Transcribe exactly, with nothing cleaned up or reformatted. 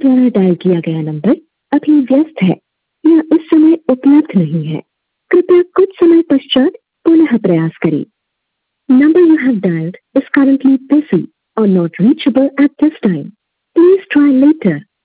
द्वारा डायल किया गया नंबर अभी व्यस्त है या इस समय उपलब्ध नहीं है। कृपया कुछ समय पश्चात पुनः प्रयास करें। Number you have dialed is currently busy or not reachable at this time. Please try later.